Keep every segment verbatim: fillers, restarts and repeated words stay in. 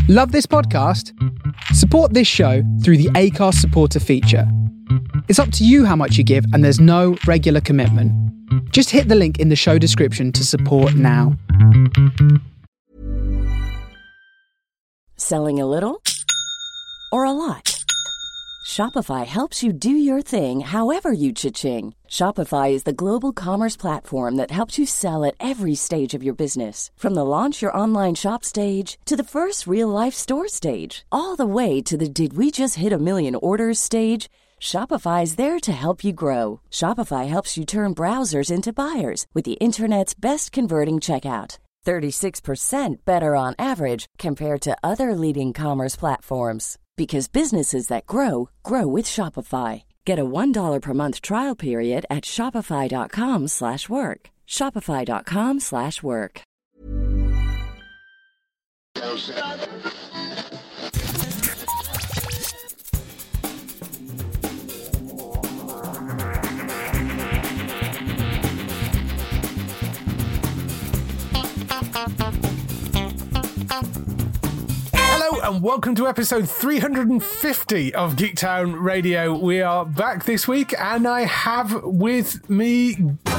Love this podcast? Support this show through the Acast supporter feature. It's up to you how much you give, and there's no regular commitment. Just hit the link in the show description to support now. Selling a little or a lot? Shopify helps you do your thing however you cha-ching. Shopify is the global commerce platform that helps you sell at every stage of your business. From the launch your online shop stage to the first real-life store stage, all the way to the did we just hit a million orders stage. Shopify is there to help you grow. Shopify helps you turn browsers into buyers with the internet's best converting checkout. thirty-six percent better on average compared to other leading commerce platforms. Because businesses that grow, grow with Shopify. Get a one dollar per month trial period at shopify.com slash work. Shopify.com slash work. Hello and welcome to episode three hundred fifty of Geektown Radio. We are back this week and I have with me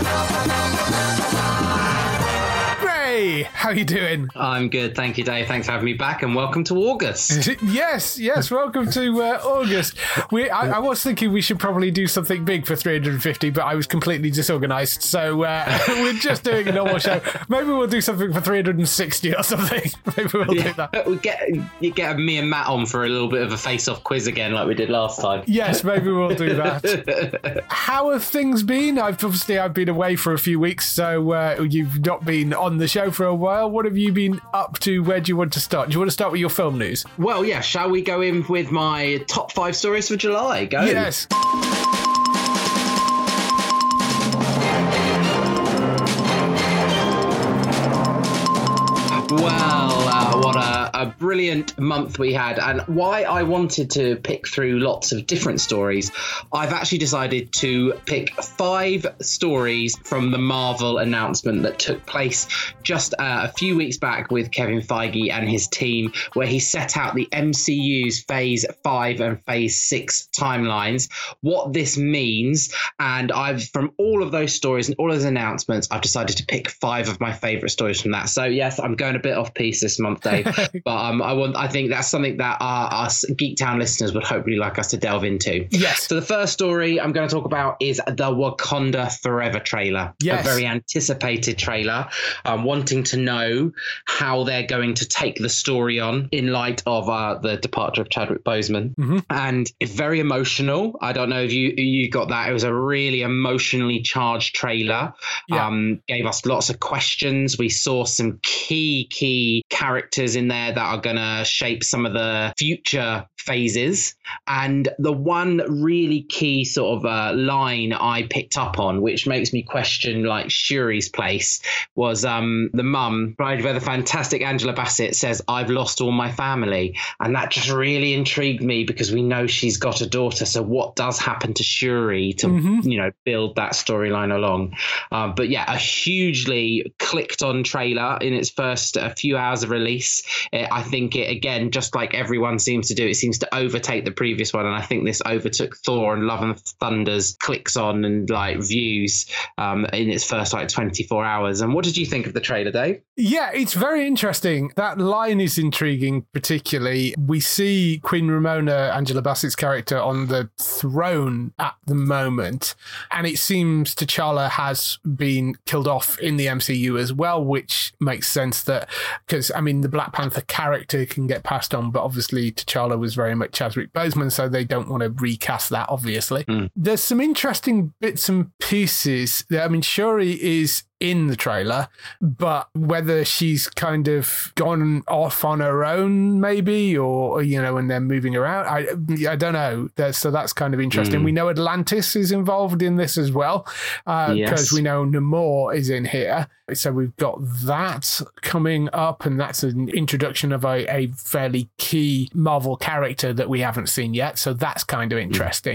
Ray. How you doing? I'm good, thank you, Dave. Thanks for having me back and welcome to August. yes, yes, welcome to uh, August. We, I, I was thinking we should probably do something big for three hundred fifty, but I was completely disorganised, so uh, we're just doing a normal show. Maybe we'll do something for three hundred sixty or something. Maybe we'll yeah, do that. We get you get me and Matt on for a little bit of a face-off quiz again, like we did last time. Yes, maybe we'll do that. How have things been? I've obviously I've been away for a few weeks, so uh, you've not been on the show for a while. What have you been up to? Where do you want to start? Do you want to start with your film news? Well, yeah. Shall we go in with my top five stories for July? Go. Yes. Well, uh, what a, a brilliant month we had. And why I wanted to pick through lots of different stories, I've actually decided to pick five stories from the Marvel announcement that took place just uh, a few weeks back with Kevin Feige and his team, where he set out the M C U's Phase five and Phase six timelines, what this means. And I've, from all of those stories and all of those announcements, I've decided to pick five of my favourite stories from that. So yes, I'm going a bit off piece this month, Dave, but um, I want I think that's something that our us Geektown listeners would hopefully like us to delve into. Yes. So the first story I'm going to talk about is the Wakanda Forever trailer. Yes. A very anticipated trailer. I'm wanting to know how they're going to take the story on in light of uh, the departure of Chadwick Boseman. Mm-hmm. And it's very emotional. I don't know if you you got that. It was a really emotionally charged trailer. Yeah. Um, gave us lots of questions. We saw some key key characters in there that are going to shape some of the future phases. And the one really key sort of uh, line I picked up on, which makes me question like Shuri's place, was um, the mum, played by the fantastic Angela Bassett, says, "I've lost all my family." And that just really intrigued me because we know she's got a daughter. So what does happen to Shuri to, mm-hmm. you know, build that storyline along? Um, but yeah, a hugely clicked on trailer in its first a few hours of release. It, I think it, again, just like everyone seems to do, it seems to overtake the previous one. And I think this overtook Thor and Love and Thunder's clicks on and like views um, in its first like twenty-four hours. And what did you think of the trailer, Dave? Yeah, it's very interesting. That line is intriguing, particularly. We see Queen Ramona, Angela Bassett's character, on the throne at the moment. And it seems T'Challa has been killed off in the M C U as well, which makes sense that, because, I mean, the Black Panther character can get passed on, but obviously T'Challa was very much Chadwick Boseman, so they don't want to recast that, obviously. Mm. There's some interesting bits and pieces. I mean, Shuri is in the trailer, but whether she's kind of gone off on her own, maybe, or, you know, and they're moving around, I I don't know. There's, so that's kind of interesting. Mm. We know Atlantis is involved in this as well, because uh, yes. we know Namor is in here. So we've got that coming up, and that's an introduction of a, a fairly key Marvel character that we haven't seen yet. So that's kind of interesting. Mm.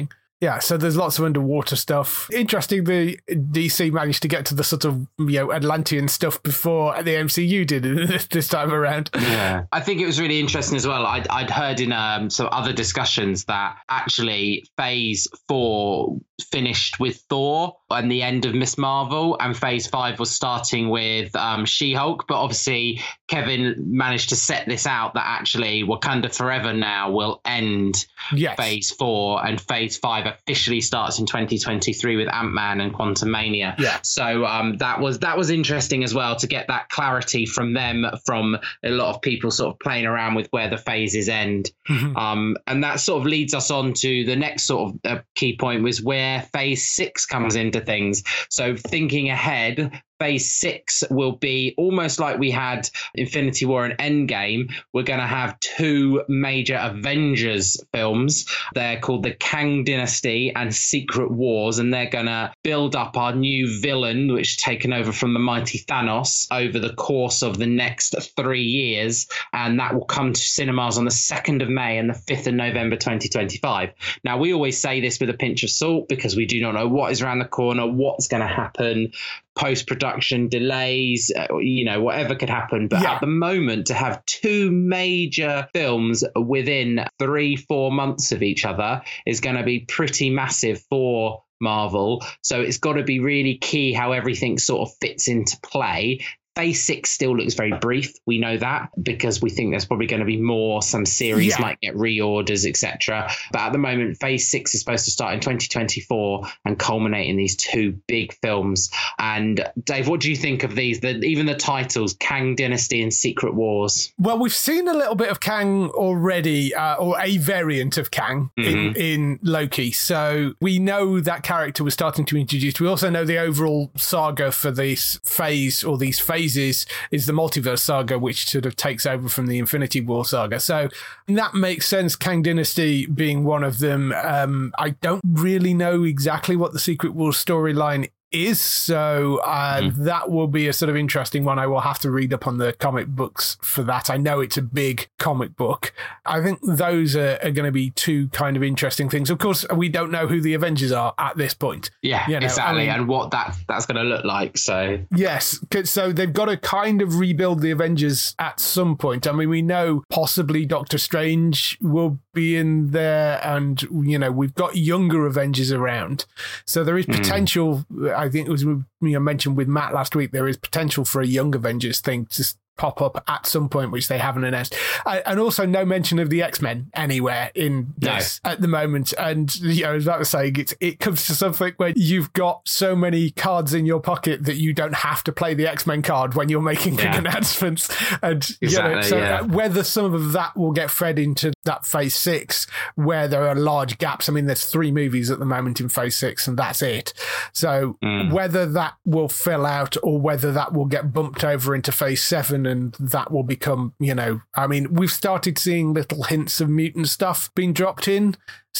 Yeah, so there's lots of underwater stuff. Interesting, the D C managed to get to the sort of, you know, Atlantean stuff before the M C U did this time around. Yeah, I think it was really interesting as well. I'd, I'd heard in um, some other discussions that actually Phase four finished with Thor and the end of Miss Marvel, and Phase five was starting with um, She-Hulk. But obviously, Kevin managed to set this out that actually Wakanda Forever now will end yes. Phase four, and Phase five officially starts in twenty twenty-three with Ant-Man and Quantumania. Yeah. So um, that was that was interesting as well to get that clarity from them, from a lot of people sort of playing around with where the phases end. Mm-hmm. Um, and that sort of leads us on to the next sort of uh, key point, was where Phase six comes into things. So thinking ahead, Phase six will be almost like we had Infinity War and Endgame. We're going to have two major Avengers films. They're called the Kang Dynasty and Secret Wars, and they're going to build up our new villain, which is taken over from the mighty Thanos, over the course of the next three years. And that will come to cinemas on the second of May and the fifth of November twenty twenty-five. Now, we always say this with a pinch of salt because we do not know what is around the corner, what's going to happen, post-production delays, uh, you know, whatever could happen. But yeah. at the moment, to have two major films within three, four months of each other is going to be pretty massive for Marvel. So it's got to be really key how everything sort of fits into play. Phase six still looks very brief. We know that because we think there's probably going to be more. Some series yeah. might get reorders, et cetera. But at the moment, Phase six is supposed to start in twenty twenty-four and culminate in these two big films. And Dave, what do you think of these? The, even the titles, Kang Dynasty and Secret Wars. Well, we've seen a little bit of Kang already, uh, or a variant of Kang mm-hmm. in, in Loki. So we know that character was starting to introduce. We also know the overall saga for this phase or these phases is the multiverse saga, which sort of takes over from the Infinity War saga. So that makes sense, Kang Dynasty being one of them. Um, I don't really know exactly what the Secret Wars storyline is, so uh, mm. that will be a sort of interesting one. I will have to read up on the comic books for that. I know it's a big comic book. I think those are, are going to be two kind of interesting things. Of course, we don't know who the Avengers are at this point. Yeah, you know, exactly, I mean, and what that that's going to look like. So yes, so they've got to kind of rebuild the Avengers at some point. I mean, we know possibly Doctor Strange will be in there, and you know, we've got younger Avengers around, so there is potential. Mm. I think it was, you know, mentioned with Matt last week, there is potential for a Young Avengers thing to pop up at some point, which they haven't announced. Uh, and also no mention of the X-Men anywhere in this no. at the moment. And, you know, I was about to say, it, it comes to something where you've got so many cards in your pocket that you don't have to play the X-Men card when you're making yeah. big announcements. And, exactly, you know, so yeah. whether some of that will get fed into that Phase six, where there are large gaps. I mean, there's three movies at the moment in Phase six, and that's it. So mm. whether that will fill out or whether that will get bumped over into Phase seven, and that will become, you know, I mean, we've started seeing little hints of mutant stuff being dropped in.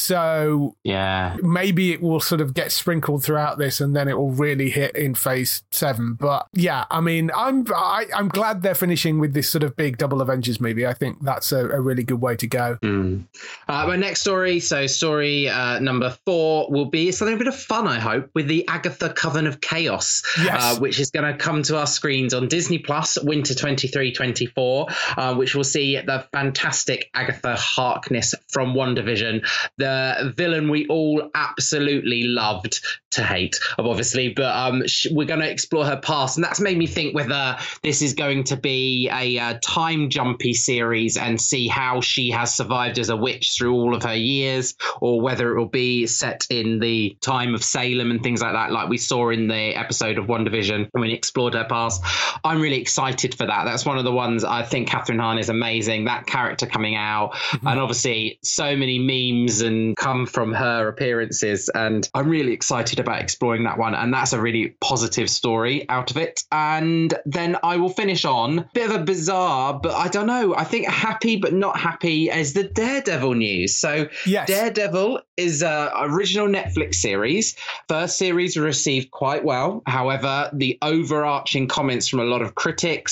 So yeah, maybe it will sort of get sprinkled throughout this, and then it will really hit in Phase seven. But yeah, I mean, I'm I, I'm glad they're finishing with this sort of big double Avengers movie. I think that's a, a really good way to go. Mm. Uh, my next story, so story uh, number four, will be something a bit of fun, I hope, with the Agatha Coven of Chaos, yes. uh, which is going to come to our screens on Disney Plus winter twenty-three twenty-four, uh, which will see the fantastic Agatha Harkness from WandaVision. The villain we all absolutely loved to hate, obviously, but um, sh- we're going to explore her past, and that's made me think whether this is going to be a uh, time jumpy series and see how she has survived as a witch through all of her years, or whether it will be set in the time of Salem and things like that, like we saw in the episode of WandaVision when we explored her past. I'm really excited for that. That's one of the ones. I think Catherine Hahn is amazing, that character coming out, mm-hmm. and obviously so many memes and come from her appearances, and I'm really excited about exploring that one, and that's a really positive story out of it. And then I will finish on a bit of a bizarre, but I don't know, I think happy but not happy, as the Daredevil news. So yes. Daredevil is an original Netflix series. First series received quite well. However, the overarching comments from a lot of critics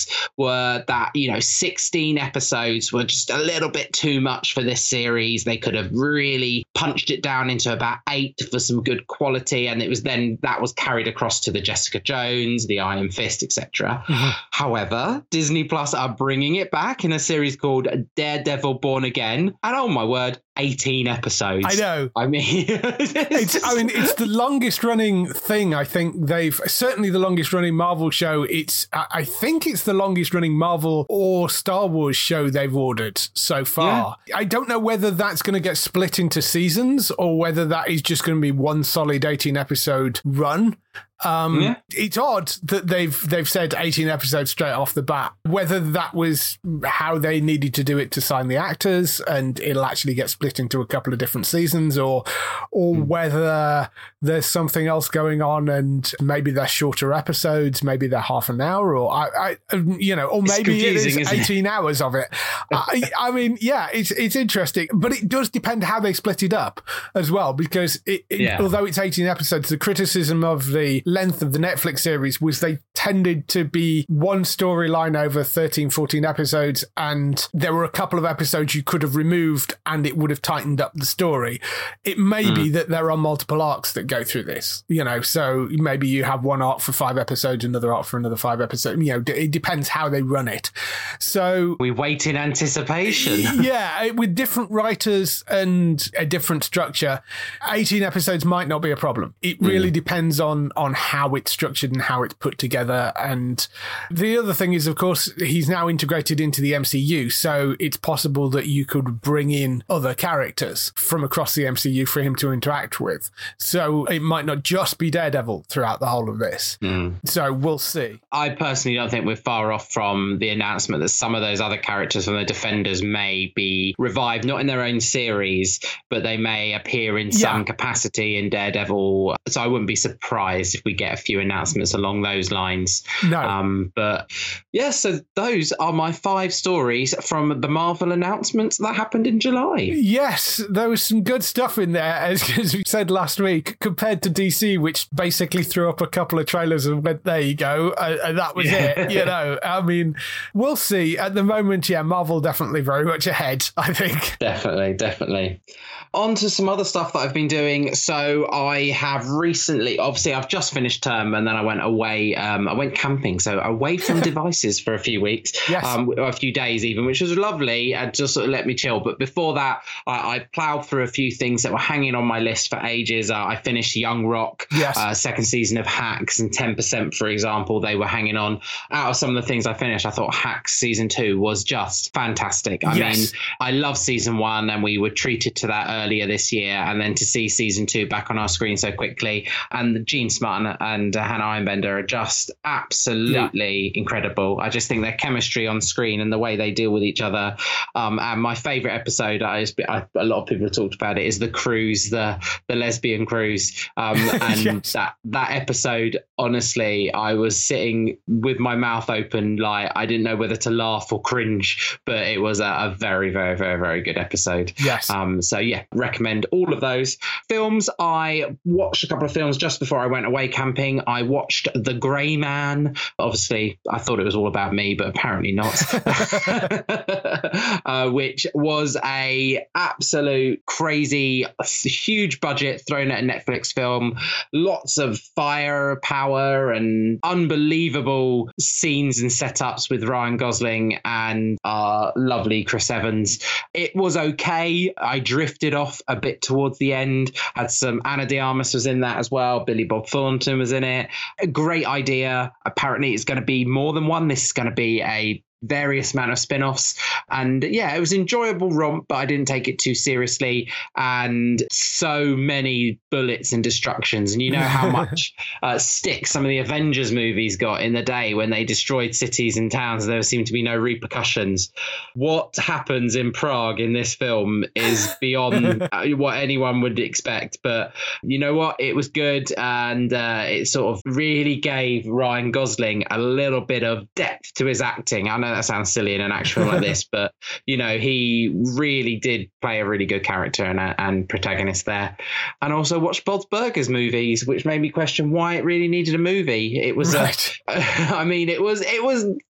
were that, you know, sixteen episodes were just a little bit too much for this series. They could have really punched it down into about eight for some good quality. And it was then that was carried across to the Jessica Jones, the Iron Fist, et cetera. Mm-hmm. However, Disney Plus are bringing it back in a series called Daredevil Born Again. And oh my word, eighteen episodes. I know. I mean, it's, I mean, it's the longest running thing. I think they've certainly the longest running Marvel show. It's, I think it's the longest running Marvel or Star Wars show they've ordered so far. Yeah. I don't know whether that's going to get split into seasons or whether that is just going to be one solid eighteen episode run. Um, yeah. It's odd that they've they've said eighteen episodes straight off the bat. Whether that was how they needed to do it to sign the actors, and it'll actually get split into a couple of different seasons, or or mm. whether there's something else going on, and maybe they're shorter episodes, maybe they're half an hour, or I, I you know, or maybe it is eighteen it? hours of it. I, I mean, yeah, it's it's interesting, but it does depend how they split it up as well, because it, it, yeah. although it's eighteen episodes, the criticism of the length of the Netflix series was they tended to be one storyline over thirteen, fourteen episodes, and there were a couple of episodes you could have removed and it would have tightened up the story. It may mm. be that there are multiple arcs that go through this, you know, so maybe you have one arc for five episodes, another arc for another five episodes, you know, it depends how they run it. So we wait in anticipation. Yeah, with different writers and a different structure, eighteen episodes might not be a problem. It really mm. depends on on how it's structured and how it's put together. And the other thing is, of course, he's now integrated into the M C U, so it's possible that you could bring in other characters from across the M C U for him to interact with. So it might not just be Daredevil throughout the whole of this. Mm. So we'll see. I personally don't think we're far off from the announcement that some of those other characters from the Defenders may be revived, not in their own series, but they may appear in some yeah. capacity in Daredevil. So I wouldn't be surprised if we get a few announcements along those lines. No. Um, but yeah, so those are my five stories from the Marvel announcements that happened in July. Yes, there was some good stuff in there, as, as we said last week, compared to D C, which basically threw up a couple of trailers and went, there you go, uh, and that was yeah. it. You know, I mean, we'll see. At the moment, yeah, Marvel definitely very much ahead, I think. Definitely, definitely. On to some other stuff that I've been doing. So I have recently, obviously, I've just finished term and then I went away. Um, I went camping, so away from devices for a few weeks, yes. um, a few days even, which was lovely and just sort of let me chill. But before that, I, I plowed through a few things that were hanging on my list for ages. Uh, I finished Young Rock, yes. uh, second season of Hacks, and ten percent, for example, they were hanging on. Out of some of the things I finished, I thought Hacks season two was just fantastic. I yes. mean, I love season one, and we were treated to that earlier this year, and then to see season two back on our screen so quickly, and Gene Smart and, and uh, Hannah Einbender are just absolutely yeah. incredible. I just think their chemistry on screen and the way they deal with each other. Um, and my favorite episode, I, I, a lot of people have talked about it, is the cruise, the the lesbian cruise. Um, and yes. that that episode, honestly, I was sitting with my mouth open, like I didn't know whether to laugh or cringe, but it was a, a very, very, very, very good episode. Yes. Um. So yeah, recommend all of those films. I watched a couple of films just before I went away camping. I watched The Grey Man. Obviously, I thought it was all about me, but apparently not. uh, which was a absolute crazy, huge budget thrown at a Netflix film. Lots of firepower and unbelievable scenes and setups with Ryan Gosling and uh, lovely Chris Evans. It was okay. I drifted off a bit towards the end. Had some Ana de Armas was in that as well. Billy Bob Thornton was in it. A great idea. Apparently it's going to be more than one. This is going to be a various amount of spin-offs, and yeah, it was enjoyable romp, but I didn't take it too seriously, and so many bullets and destructions, and you know how much uh, stick some of the Avengers movies got in the day when they destroyed cities and towns. There seemed to be no repercussions. What happens in Prague in this film is beyond what anyone would expect, but you know what, it was good, and uh, it sort of really gave Ryan Gosling a little bit of depth to his acting. I know that sounds silly in an action like this, but you know, he really did play a really good character and, and protagonist there. And also watched Bob's Burgers movies, which made me question why it really needed a movie. It was, right. a, I mean, it was it was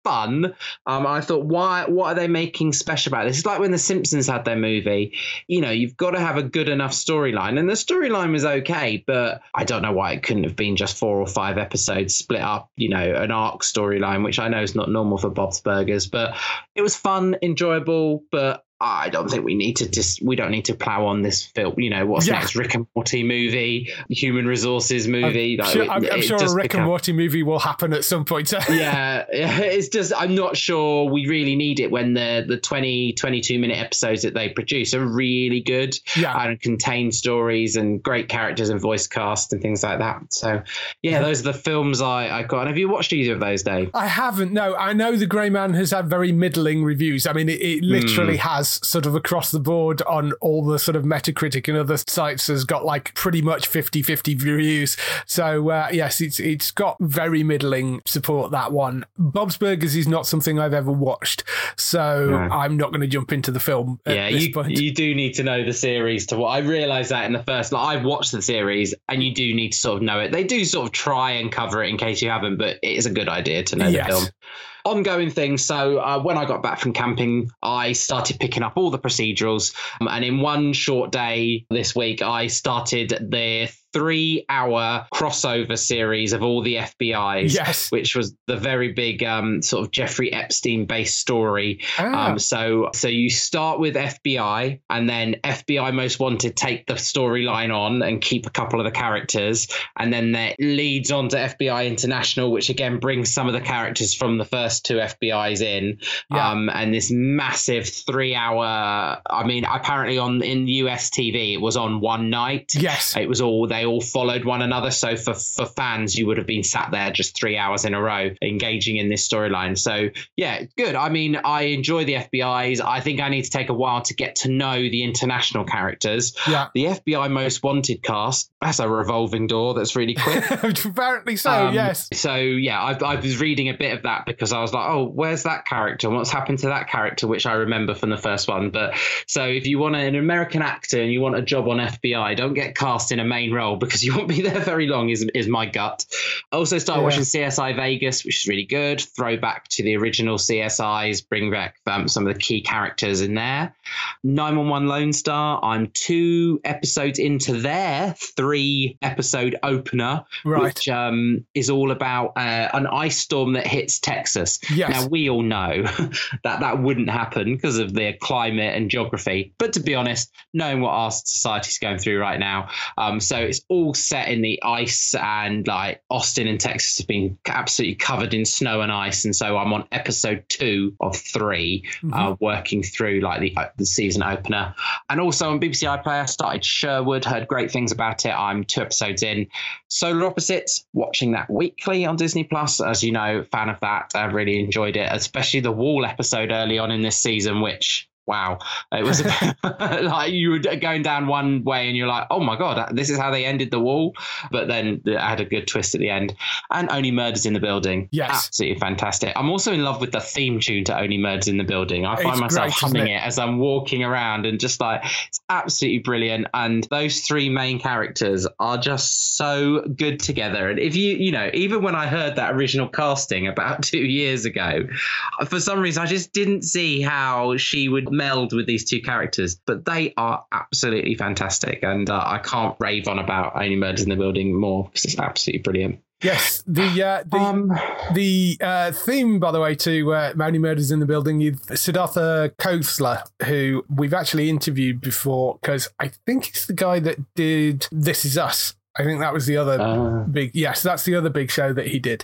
fun. Um, I thought, why? What are they making special about this? It's like when The Simpsons had their movie. You know, you've got to have a good enough storyline, and the storyline was okay, but I don't know why it couldn't have been just four or five episodes split up. You know, an arc storyline, which I know is not normal for Bob's Burgers, but it was fun, enjoyable, but I don't think we need to just, we don't need to plow on this film. You know, what's yeah. next? Rick and Morty movie, human resources movie. I'm like, sure, it, I'm, I'm it sure a just Rick become, and Morty movie will happen at some point. yeah, it's just, I'm not sure we really need it when the, the twenty, twenty-two minute episodes that they produce are really good yeah. and contain stories and great characters and voice cast and things like that. So yeah, yeah. those are the films I, I got. And have you watched either of those, Dave? I haven't, no. I know The Grey Man has had very middling reviews. I mean, it, it literally mm. has sort of across the board on all the sort of Metacritic and other sites has got like pretty much fifty-fifty reviews. So uh, yes, it's it's got very middling support, that one. Bob's Burgers is not something I've ever watched, so no. I'm not going to jump into the film at yeah, this you, point. You do need to know the series to what I realised that in the first, like I've watched the series and you do need to sort of know it. They do sort of try and cover it in case you haven't, but it is a good idea to know yes. the film. Ongoing things. So uh, when I got back from camping, I started picking up all the procedurals. Um, and in one short day this week, I started the three hour crossover series of all the F B Is, yes. which was the very big um, sort of Jeffrey Epstein based story. Ah. Um, so so you start with F B I and then F B I Most Wanted take the storyline on and keep a couple of the characters. And then that leads on to F B I International, which again brings some of the characters from the first two F B Is in. Yeah. Um, and this massive three hour, I mean, apparently on in U S T V, it was on one night. Yes. It was all, they all followed one another. So for, for fans, you would have been sat there just three hours in a row engaging in this storyline. So yeah, good. I mean, I enjoy the F B Is. I think I need to take a while to get to know the international characters. Yeah. The F B I Most Wanted cast, that's a revolving door that's really quick. Apparently so, um, yes. So yeah, I, I was reading a bit of that because I was like, oh, where's that character? What's happened to that character, which I remember from the first one. But so if you want an American actor and you want a job on F B I, don't get cast in a main role because you won't be there very long, is, is my gut. I also started yeah. watching C S I Vegas, which is really good. Throwback to the original C S Is, bring back um, some of the key characters in there. nine one one Lone Star, I'm two episodes into their three episode opener, right. which um, is all about uh, an ice storm that hits Texas. Yes. Now, we all know that that wouldn't happen because of the climate and geography. But to be honest, knowing what our society's going through right now, um, so it's all set in the ice, and like Austin and Texas have been absolutely covered in snow and ice. And so I'm on episode two of three, mm-hmm. uh, working through like the, the season opener. And also on B B C iPlayer, I started Sherwood, heard great things about it. I'm two episodes in. Solar Opposites, watching that weekly on Disney Plus. As you know, fan of that. I really enjoyed it, especially the Wall episode early on in this season, which, wow, it was like you were going down one way and you're like, oh my God, this is how they ended The Wall. But then it had a good twist at the end. And Only Murders in the Building. Yes. Absolutely fantastic. I'm also in love with the theme tune to Only Murders in the Building. I find it's myself great, humming it? it as I'm walking around and just like, it's absolutely brilliant. And those three main characters are just so good together. And if you, you know, even when I heard that original casting about two years ago, for some reason, I just didn't see how she would meld with these two characters, but they are absolutely fantastic, and uh, I can't rave on about Only Murders in the Building more because it's absolutely brilliant. Yes, the uh, the um, the uh, theme, by the way, to uh, Only Murders in the Building, is Siddhartha Khosla, who we've actually interviewed before, because I think it's the guy that did This Is Us. I think that was the other uh, big, yes, that's the other big show that he did.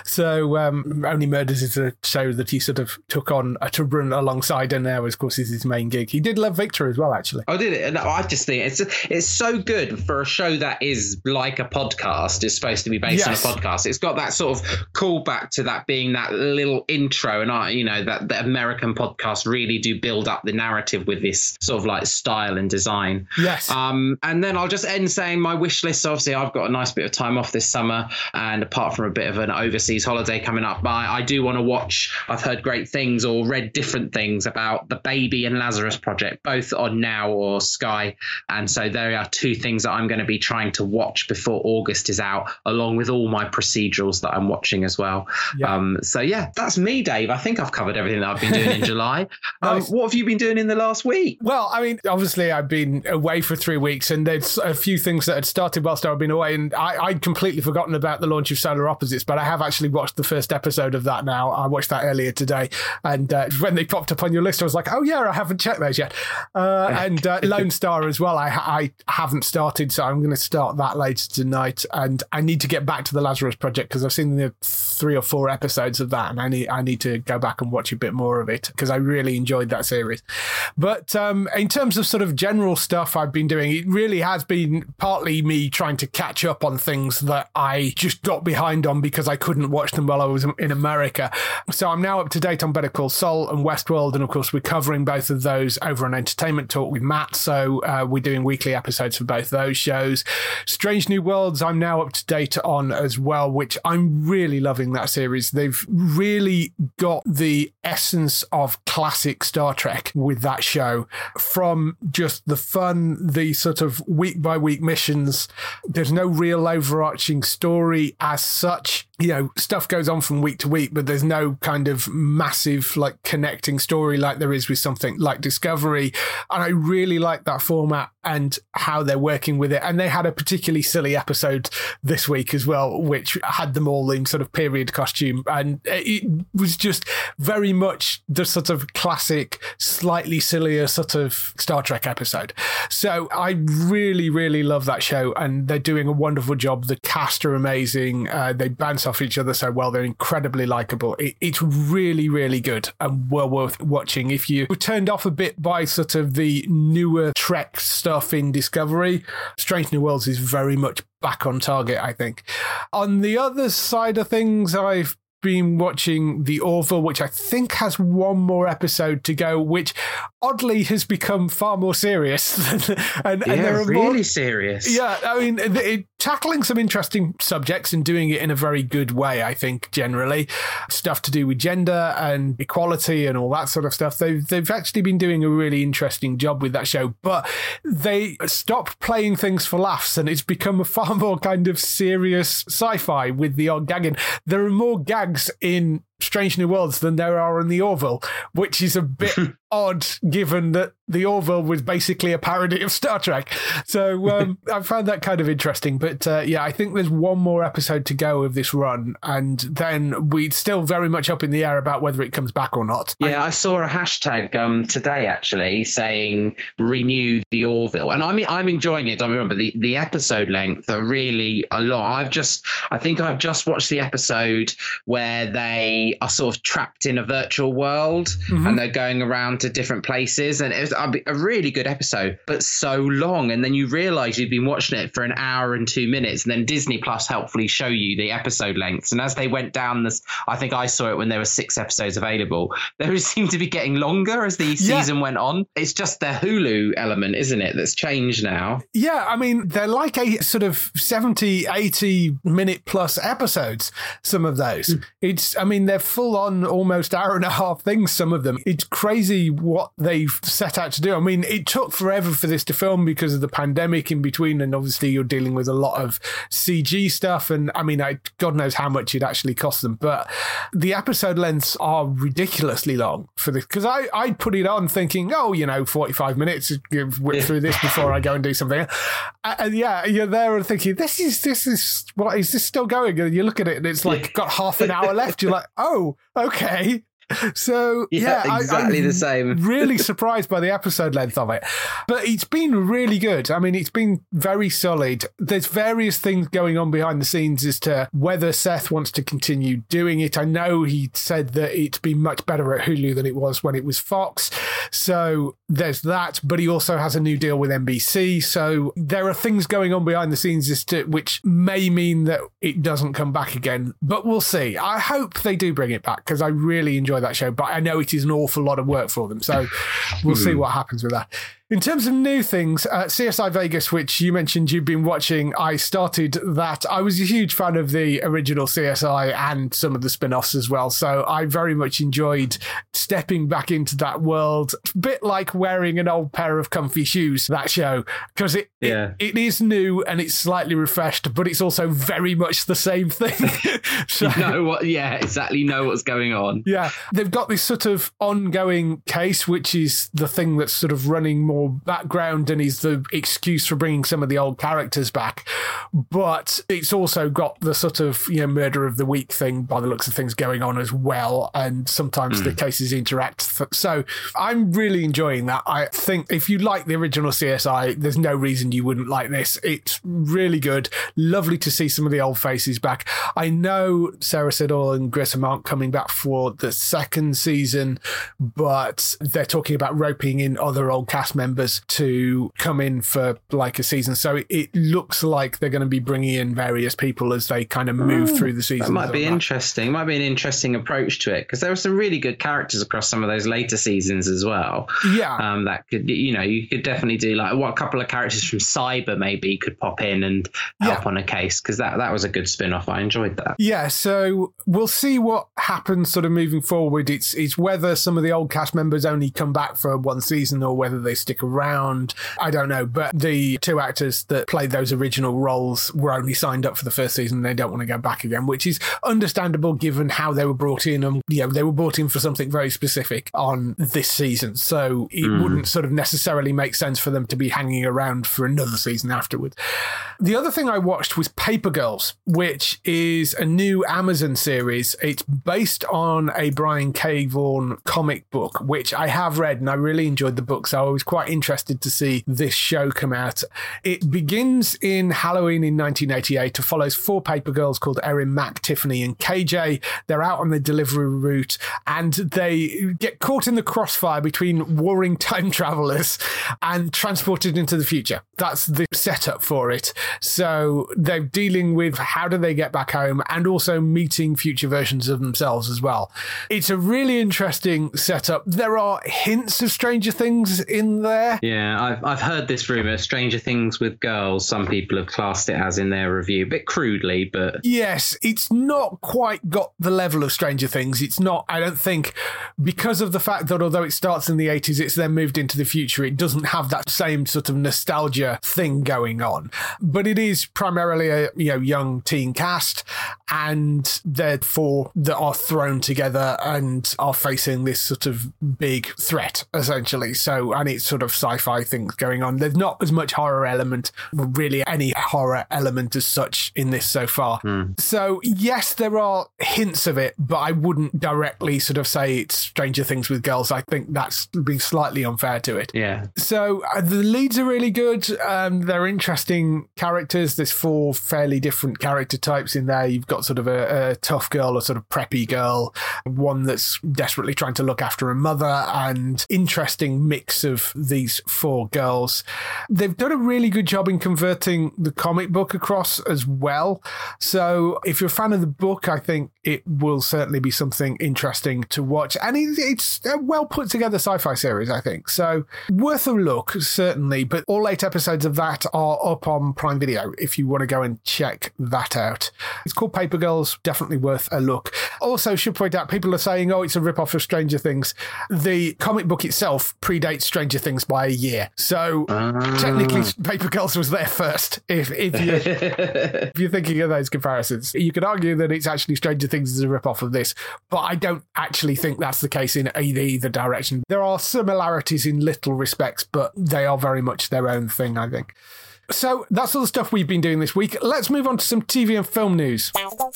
So um, Only Murders is a show that he sort of took on uh, to run alongside, and now, of course, is his main gig. He did Love Victor as well, actually. I did it. And I just think it's it's so good for a show that is like a podcast. It's supposed to be based yes. on a podcast. It's got that sort of callback to that being that little intro. And, I, you know, that the American podcasts really do build up the narrative with this sort of like style and design. Yes. Um, and then I'll just end saying my wish list of obviously I've got a nice bit of time off this summer, and apart from a bit of an overseas holiday coming up, I, I do want to watch. I've heard great things or read different things about The Baby and Lazarus Project, both on Now or Sky. And so there are two things that I'm going to be trying to watch before August is out, along with all my procedurals that I'm watching as well. Yeah. Um, so yeah, that's me, Dave. I think I've covered everything that I've been doing in July. Nice. Um, what have you been doing in the last week? Well, I mean, obviously I've been away for three weeks and there's a few things that had started whilst I've been away, and I, I'd completely forgotten about the launch of Solar Opposites, but I have actually watched the first episode of that now. I watched that earlier today, and uh, when they popped up on your list, I was like, oh yeah, I haven't checked those yet. Uh, and uh, Lone Star as well, I, I haven't started, so I'm going to start that later tonight, and I need to get back to the Lazarus Project because I've seen the three or four episodes of that, and I need I need to go back and watch a bit more of it because I really enjoyed that series. But um, in terms of sort of general stuff I've been doing, it really has been partly me trying to catch up on things that I just got behind on because I couldn't watch them while I was in America. So I'm now up to date on Better Call Saul and Westworld, and of course we're covering both of those over on Entertainment Talk with Matt, so uh, we're doing weekly episodes for both those shows. Strange New Worlds I'm now up to date on as well, which I'm really loving that series. They've really got the essence of classic Star Trek with that show, from just the fun, the sort of week by week missions. There's no real overarching story as such. You know, stuff goes on from week to week, but there's no kind of massive like connecting story like there is with something like Discovery. And I really like that format and how they're working with it. And they had a particularly silly episode this week as well, which had them all in sort of period costume. And it was just very much the sort of classic, slightly sillier sort of Star Trek episode. So I really, really love that show, and they're doing a wonderful job. The cast are amazing. Uh, they bounce off each other so well. They're incredibly likable. It, it's really, really good and well worth watching. If you were turned off a bit by sort of the newer Trek stuff in Discovery, Strange New Worlds is very much back on target, I think. On the other side of things, I've been watching The Orville, which I think has one more episode to go, which oddly has become far more serious. and, yeah, and there are really more, serious. Yeah, I mean, it, it, tackling some interesting subjects and doing it in a very good way, I think, generally. Stuff to do with gender and equality and all that sort of stuff. They've, they've actually been doing a really interesting job with that show, but they stopped playing things for laughs and it's become a far more kind of serious sci-fi with the odd gagging. There are more gags in Strange New Worlds than there are in The Orville, which is a bit odd given that The Orville was basically a parody of Star Trek. So um, I found that kind of interesting. But uh, yeah, I think there's one more episode to go of this run, and then we're still very much up in the air about whether it comes back or not. Yeah, I, I saw a hashtag um, today actually saying renew The Orville, and I mean I'm enjoying it. I remember the the episode length are really a lot. I've just I think I've just watched the episode where they are sort of trapped in a virtual world, mm-hmm. and they're going around to different places, and it was a really good episode, but so long, and then you realize you've been watching it for an hour and two minutes, and then Disney Plus helpfully show you the episode lengths, and as they went down this, I think I saw it when there were six episodes available, they seemed to be getting longer as the yeah. season went on. It's just their Hulu element, isn't it, that's changed now? Yeah, I mean, they're like a sort of seventy, eighty minute plus episodes, some of those. Mm. It's, I mean, they're full on almost hour and a half things, some of them. It's crazy what they've set out to do. I mean, it took forever for this to film because of the pandemic in between, and obviously you're dealing with a lot of C G stuff, and I mean, I, God knows how much it actually cost them, but the episode lengths are ridiculously long for this, because I, I put it on thinking, oh, you know, forty-five minutes, whip through this before I go and do something. And yeah, you're there and thinking, this is, this is, what, is this still going? And you look at it and it's like got half an hour left. You're like, oh, okay. So yeah, yeah exactly I, I'm the same. really surprised by the episode length of it, but it's been really good. I mean, it's been very solid. There's various things going on behind the scenes as to whether Seth wants to continue doing it. I know he said that it's been much better at Hulu than it was when it was Fox, so there's that. But he also has a new deal with N B C, so there are things going on behind the scenes as to which may mean that it doesn't come back again. But we'll see. I hope they do bring it back because I really enjoy that show, but I know it is an awful lot of work for them, so we'll see what happens with that. In terms of new things, uh, C S I Vegas, which you mentioned you've been watching, I started that. I was a huge fan of the original C S I and some of the spin-offs as well, so I very much enjoyed stepping back into that world. A bit like wearing an old pair of comfy shoes, that show, because it, yeah. it, it is new and it's slightly refreshed, but it's also very much the same thing. So, you know what? Yeah, exactly know what's going on. Yeah, they've got this sort of ongoing case, which is the thing that's sort of running more background and is the excuse for bringing some of the old characters back. But it's also got the sort of, you know, murder of the week thing by the looks of things going on as well. And sometimes mm. the cases interact. So I'm really enjoying that. I think if you like the original C S I, there's no reason you wouldn't like this. It's really good. Lovely to see some of the old faces back. I know Sarah Siddall and Grissom aren't coming back for the second season, but they're talking about roping in other old cast members to come in for like a season. So it, it looks like they're going to be bringing in various people as they kind of move oh, through the season. That might be interesting. Might be an interesting approach to it, because there were some really good characters across some of those later seasons as well. Yeah. Um, that could, you know, you could definitely do like what a couple of characters from Cyber maybe could pop in and help yeah. on a case, because that, that was a good spin-off. I enjoyed that. Yeah, so we'll see what happens sort of moving forward. It's, it's whether some of the old cast members only come back for one season or whether they stick around. I don't know, but the two actors that played those original roles were only signed up for the first season. They don't want to go back again, which is understandable given how they were brought in, and you know, they were brought in for something very specific on this season. So it mm. wouldn't sort of necessarily make sense for them to be hanging around for another season afterwards. The other thing I watched was Paper Girls, which is a new Amazon series. It's based on a Brian K. Vaughan comic book, which I have read and I really enjoyed the book. So I was quite interested to see this show come out. It begins in Halloween in nineteen eighty-eight. It follows four paper girls called Erin, Mac, Tiffany and K J. They're out on the delivery route and they get caught in the crossfire between warring time travelers and transported into the future. That's the setup for it. So they're dealing with how do they get back home and also meeting future versions of themselves as well. It's a really interesting setup. There are hints of Stranger Things in there. Yeah, I've I've heard this rumor, Stranger Things with girls. Some people have classed it as in their review, a bit crudely, but yes, it's not quite got the level of Stranger Things. It's not, I don't think, because of the fact that although it starts in the eighties, it's then moved into the future. It doesn't have that same sort of nostalgia thing going on, but it is primarily a you know young teen cast, and therefore that are thrown together and are facing this sort of big threat essentially. So, and it's sort of sci-fi things going on. There's not as much horror element, really any horror element as such in this so far. Mm. So yes, there are hints of it, but I wouldn't directly sort of say it's Stranger Things with girls. I think that's being slightly unfair to it. Yeah. So uh, the leads are really good. Um, they're interesting characters. There's four fairly different character types in there. You've got sort of a, a tough girl, a sort of preppy girl, one that's desperately trying to look after her mother, and interesting mix of these four girls. They've done a really good job in converting the comic book across as well. So if you're a fan of the book, I think it will certainly be something interesting to watch. And it, it's a well put together sci-fi series, I think. So worth a look, certainly. But all eight episodes of that are up on Prime Video if you want to go and check that out. It's called Paper Girls, definitely worth a look. Also, should point out, people are saying, oh, it's a rip-off of Stranger Things. The comic book itself predates Stranger Things by a year. So uh... technically, Paper Girls was there first, if, if, you, if you're thinking of those comparisons. You could argue that it's actually Stranger Things is a rip-off of this, but I don't actually think that's the case in either, either direction. There are similarities in little respects, but they are very much their own thing, I think. So that's all the stuff we've been doing this week. Let's move on to some T V and film news.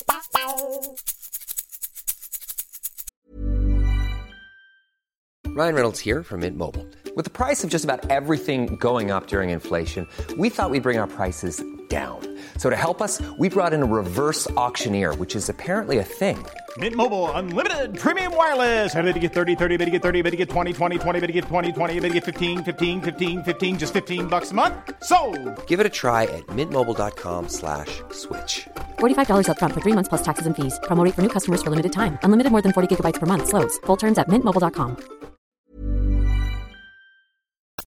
Ryan Reynolds here from Mint Mobile. With the price of just about everything going up during inflation, we thought we'd bring our prices down. So to help us, we brought in a reverse auctioneer, which is apparently a thing. Mint Mobile Unlimited Premium Wireless. How to get thirty, thirty, how to get thirty, how to get twenty, twenty, twenty, how to get twenty, twenty, how to get fifteen, fifteen, fifteen, fifteen, just fifteen bucks a month? Sold! Give it a try at mintmobile.com slash switch. forty-five dollars up front for three months plus taxes and fees. Promo rate for new customers for limited time. Unlimited more than forty gigabytes per month. Slows full terms at mint mobile dot com.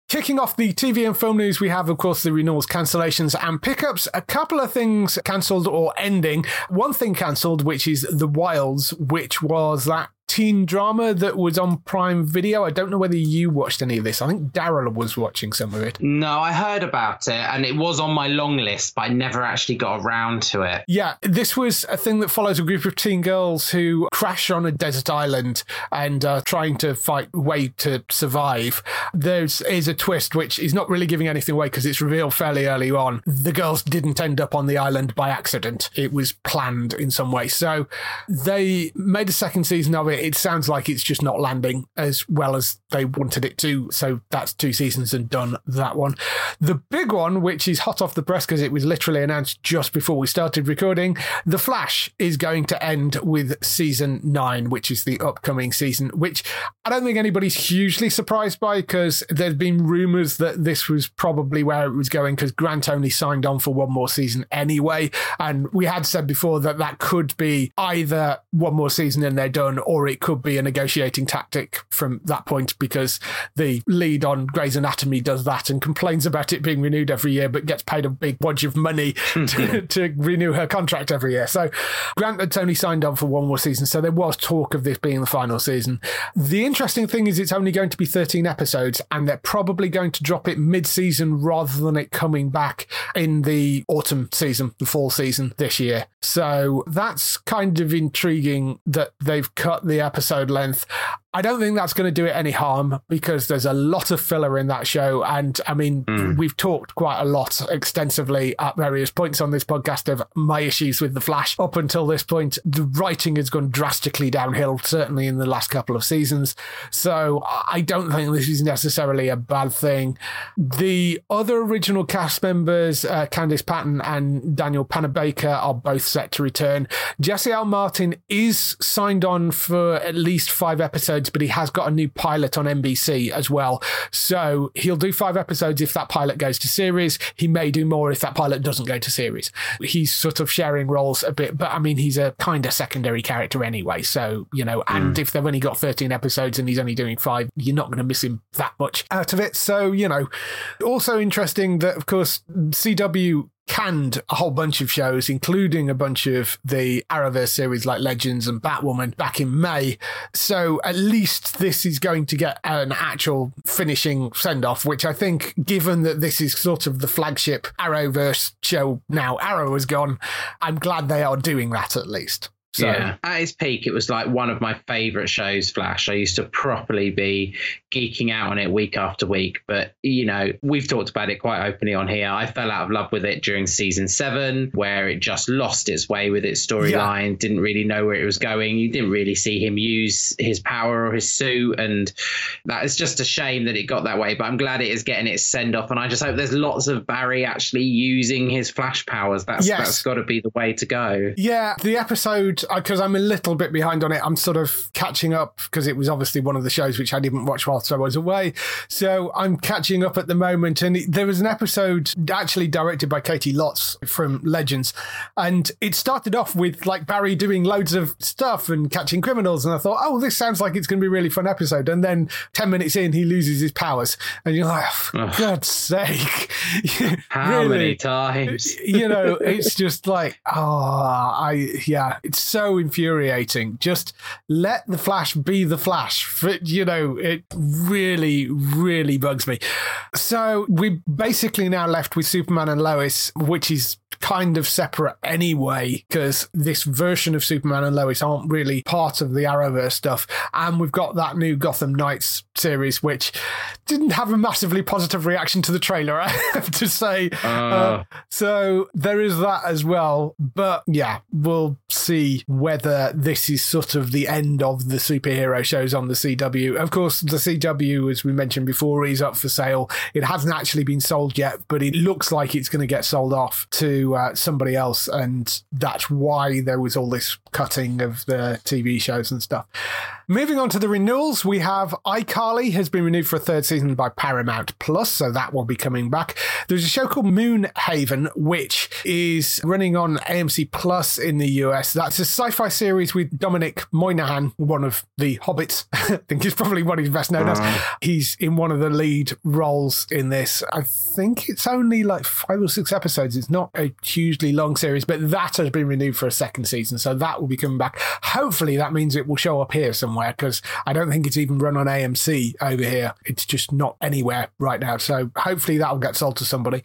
Kicking off the T V and film news, we have, of course, the renewals, cancellations and pickups. A couple of things cancelled or ending. One thing cancelled, which is The Wilds, which was that teen drama that was on Prime Video. I don't know whether you watched any of this. I think Daryl was watching some of it. No, I heard about it and it was on my long list, but I never actually got around to it. Yeah, this was a thing that follows a group of teen girls who crash on a desert island and are trying to fight a way to survive. There is a twist which is not really giving anything away because it's revealed fairly early on. The girls didn't end up on the island by accident. It was planned in some way. So they made a second season of it. It sounds like it's just not landing as well as they wanted it to. So that's two seasons and done that one. The big one, which is hot off the press because it was literally announced just before we started recording, The Flash is going to end with season nine, which is the upcoming season, which I don't think anybody's hugely surprised by because there's been rumours that this was probably where it was going because Grant only signed on for one more season anyway. And we had said before that that could be either one more season and they're done, or it could be a negotiating tactic from that point because the lead on Grey's Anatomy does that and complains about it being renewed every year but gets paid a big wodge of money to, to renew her contract every year. So Grant had only signed on for one more season, so there was talk of this being the final season. The interesting thing is it's only going to be thirteen episodes and they're probably going to drop it mid-season rather than it coming back in the autumn season, the fall season this year. So that's kind of intriguing that they've cut the episode length. I don't think that's going to do it any harm because there's a lot of filler in that show. And I mean, mm. we've talked quite a lot extensively at various points on this podcast of my issues with The Flash. Up until this point, the writing has gone drastically downhill, certainly in the last couple of seasons. So I don't think this is necessarily a bad thing. The other original cast members, uh, Candice Patton and Daniel Panabaker, are both set to return. Jesse L. Martin is signed on for at least five episodes, but he has got a new pilot on N B C as well. So he'll do five episodes if that pilot goes to series. He may do more if that pilot doesn't go to series. He's sort of sharing roles a bit, but I mean, he's a kind of secondary character anyway. So, you know, and mm. if they've only got thirteen episodes and he's only doing five, you're not going to miss him that much out of it. So, you know, also interesting that, of course, C W canned a whole bunch of shows, including a bunch of the Arrowverse series like Legends and Batwoman back in May. So at least this is going to get an actual finishing send-off, which I think, given that this is sort of the flagship Arrowverse show now, Arrow is gone, I'm glad they are doing that at least. So. Yeah, at its peak, it was like one of my favourite shows, Flash. I used to properly be geeking out on it week after week. But, you know, we've talked about it quite openly on here. I fell out of love with it during season seven, where it just lost its way with its storyline, yeah. Didn't really know where it was going. You didn't really see him use his power or his suit. And that is just a shame that it got that way. But I'm glad it is getting its send off. And I just hope there's lots of Barry actually using his Flash powers. That's, yes. that's got to be the way to go. Yeah, the episode, because I'm a little bit behind on it, I'm sort of catching up because it was obviously one of the shows which I didn't watch whilst I was away. So I'm catching up at the moment. And it, there was an episode actually directed by Katie Lotz from Legends. And it started off with like Barry doing loads of stuff and catching criminals. And I thought, oh, this sounds like it's going to be a really fun episode. And then ten minutes in, he loses his powers. And you're like, for oh, God's sake. How really, many times? You know, it's just like, oh, I, yeah, it's so infuriating. Just let the Flash be the Flash. For, you know, it really, really bugs me. So we're basically now left with Superman and Lois, which is kind of separate anyway, because this version of Superman and Lois aren't really part of the Arrowverse stuff. And we've got that new Gotham Knights series, which didn't have a massively positive reaction to the trailer, I have to say. Uh. Uh, so there is that as well. But yeah, we'll see whether this is sort of the end of the superhero shows on the C W. Of course, the C W, as we mentioned before, is up for sale. It hasn't actually been sold yet, but it looks like it's going to get sold off to to uh, somebody else, and that's why there was all this cutting of the T V shows and stuff. Moving on to the renewals, we have iCarly has been renewed for a third season by Paramount Plus, so that will be coming back. There's a show called Moonhaven, which is running on A M C Plus in the U S. That's a sci-fi series with Dominic Moynihan, one of the Hobbits. I think he's probably what he's best known uh. as. He's in one of the lead roles in this. I think it's only like five or six episodes. It's not a hugely long series, but that has been renewed for a second season, so that will be coming back. Hopefully that means it will show up here somewhere, because I don't think it's even run on A M C over here. It's just not anywhere right now. So hopefully that will get sold to somebody.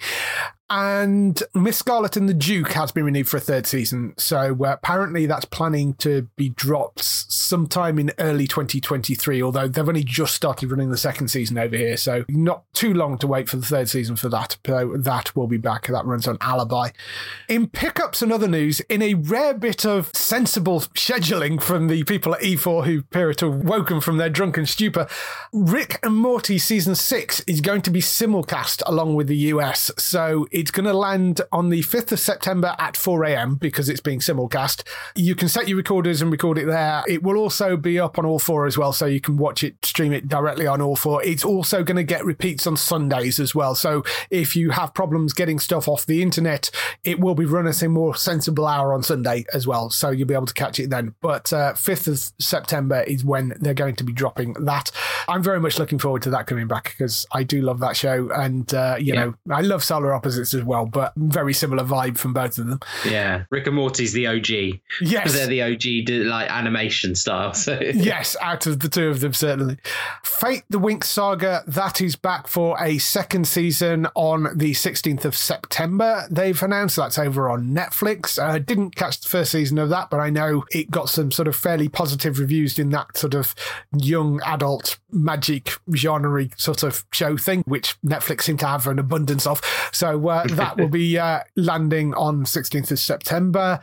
And Miss Scarlet and the Duke has been renewed for a third season. So uh, apparently that's planning to be dropped sometime in early twenty twenty-three, although they've only just started running the second season over here. So not too long to wait for the third season for that. So that will be back. That runs on Alibi. In pickups and other news, in a rare bit of sensible scheduling from the people at E four who appear to have woken from their drunken stupor, Rick and Morty season six is going to be simulcast along with the U S. So it's going to land on the fifth of September at four a.m. because it's being simulcast. You can set your recorders and record it there. It will also be up on all four as well, so you can watch it, stream it directly on all four. It's also going to get repeats on Sundays as well. So if you have problems getting stuff off the internet, it will be run at a more sensible hour on Sunday as well. So you'll be able to catch it then. But uh, fifth of September is when they're going to be dropping that. I'm very much looking forward to that coming back because I do love that show. And, uh, you yeah. know, I love Solar Opposites as well, but very similar vibe from both of them. Yeah, Rick and Morty's the O G. Yes. They're the O G like animation style. So. Yes, out of the two of them, certainly. Fate the Winx Saga, that is back for a second season on the sixteenth of September. They've announced that's over on Netflix. I uh, didn't catch the first season of that, but I know it got some sort of fairly positive reviews in that sort of young adult magic genre sort of show thing, which Netflix seem to have an abundance of. So uh, that will be uh, landing on sixteenth of September.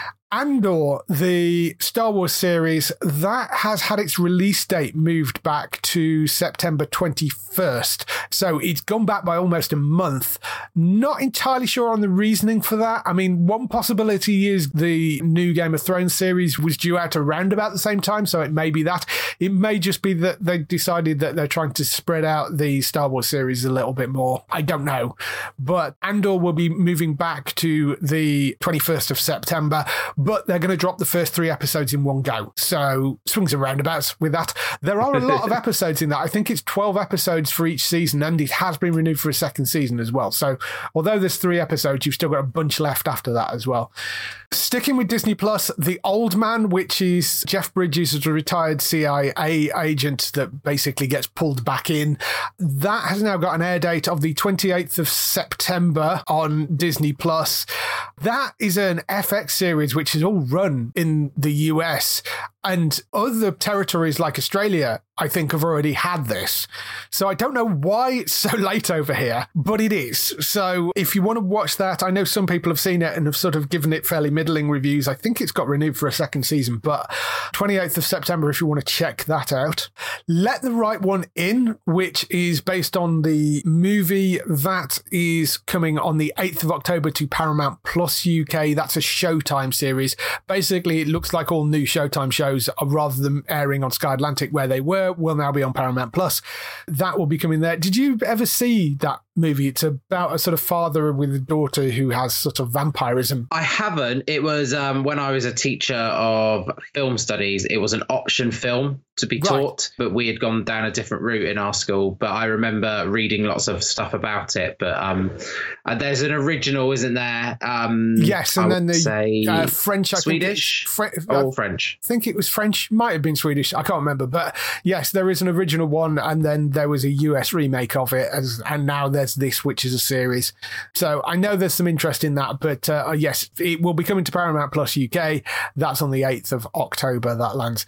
Andor, the Star Wars series, that has had its release date moved back to September twenty-first. So it's gone back by almost a month. Not entirely sure on the reasoning for that. I mean, one possibility is the new Game of Thrones series was due out around about the same time, so it may be that. It may just be that they decided that they're trying to spread out the Star Wars series a little bit more. I don't know. But Andor will be moving back to the twenty-first of September. But they're going to drop the first three episodes in one go. So swings and roundabouts with that. There are a lot of episodes in that. I think it's twelve episodes for each season, and it has been renewed for a second season as well. So although there's three episodes, you've still got a bunch left after that as well. Sticking with Disney Plus, The Old Man, which is Jeff Bridges as a retired C I A agent that basically gets pulled back in. That has now got an air date of the twenty-eighth of September on Disney Plus. That is an F X series which is all run in the U S, and other territories like Australia, I think, have already had this. So I don't know why it's so late over here, but it is. So if you want to watch that, I know some people have seen it and have sort of given it fairly middling reviews. I think it's got renewed for a second season, but twenty-eighth of September if you want to check that out. Let the Right One In, which is based on the movie, that is coming on the eighth of October to Paramount Plus U K. That's a Showtime series. Basically, it looks like all new Showtime shows, rather than airing on Sky Atlantic where they were, will now be on Paramount Plus. That will be coming there. Did you ever see that movie? It's about a sort of father with a daughter who has sort of vampirism. I haven't. It was um, when I was a teacher of film studies, it was an option film to be taught, right. But we had gone down a different route in our school. But I remember reading lots of stuff about it. But um, uh, there's an original, isn't there? Um, yes, and I then the say uh, French, I Swedish, think Fre- or I French. I think it was French, might have been Swedish, I can't remember. But yes, there is an original one, and then there was a U S remake of it, as, and now there's this, which is a series. So I know there's some interest in that, but uh, yes, it will be coming to Paramount Plus U K. That's on the eighth of October, that lands.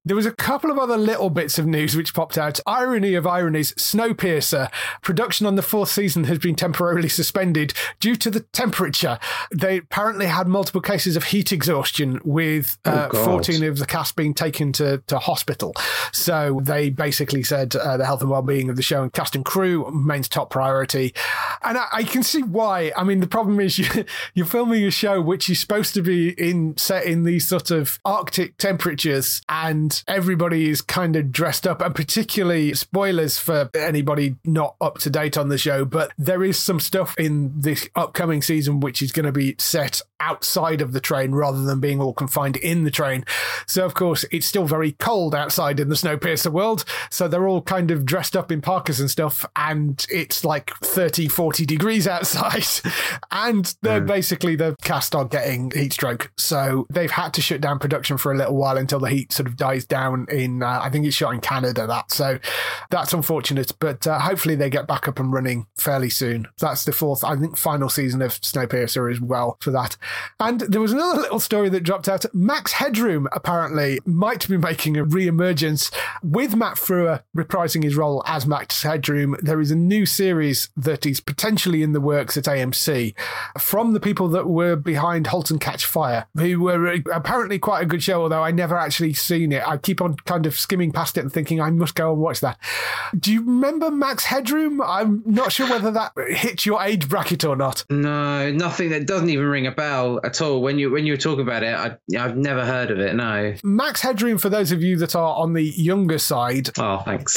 There was a couple of other little bits of news which popped out. Irony of ironies, Snowpiercer. Production on the fourth season has been temporarily suspended due to the temperature. They apparently had multiple cases of heat exhaustion, with uh, oh, fourteen of the cast being taken to, to hospital. So they basically said uh, the health and well-being of the show and cast and crew remains top priority. And I, I can see why. I mean, the problem is you, you're filming a show which is supposed to be in set in these sort of Arctic temperatures, and everybody is kind of dressed up, and particularly spoilers for anybody not up to date on the show, but there is some stuff in this upcoming season which is going to be set outside of the train rather than being all confined in the train. So of course it's still very cold outside in the Snowpiercer world, so they're all kind of dressed up in parkas and stuff, and it's like thirty, forty degrees outside and they're mm. basically, the cast are getting heat stroke, so they've had to shut down production for a little while until the heat sort of dies down in uh, I think it's shot in Canada, that so that's unfortunate, but uh, hopefully they get back up and running fairly soon. That's the fourth, I think, final season of Snowpiercer as well for that. And there was another little story that dropped out. Max Headroom apparently might be making a re-emergence with Matt Frewer reprising his role as Max Headroom. There is a new series that is potentially in the works at A M C from the people that were behind *Halt and Catch Fire*, who were apparently quite a good show, although I never actually seen it. I keep on kind of skimming past it and thinking I must go and watch that. Do you remember Max Headroom? I'm not sure whether that hits your age bracket or not. No, nothing. That doesn't even ring a bell at all. When you when you were talking about it, I, I've never heard of it, no. Max Headroom, for those of you that are on the younger side. Oh, thanks.